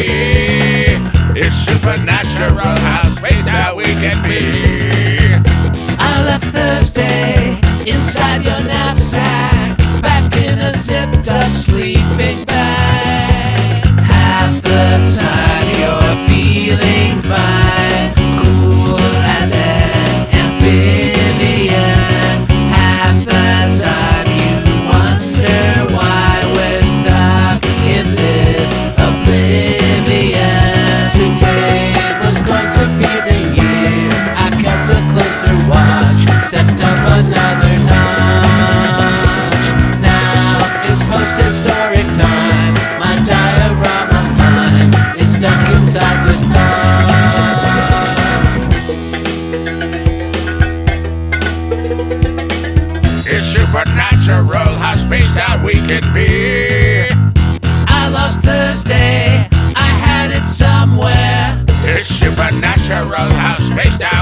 be. It's supernatural how spaced out we can be. I left Thursday inside your knapsack, packed in a zipped up sleeping bag. Half the time you're feeling fine, cool as an amphibian. Half the time you wonder why we're stuck in this oblivion. Today was going to be the year I kept a closer watch, stepped up another notch. Now it's post-historic time. My diorama mind is stuck inside this thought. It's supernatural how spaced out we can be. I lost Thursday, I had it somewhere. It's supernatural how spaced out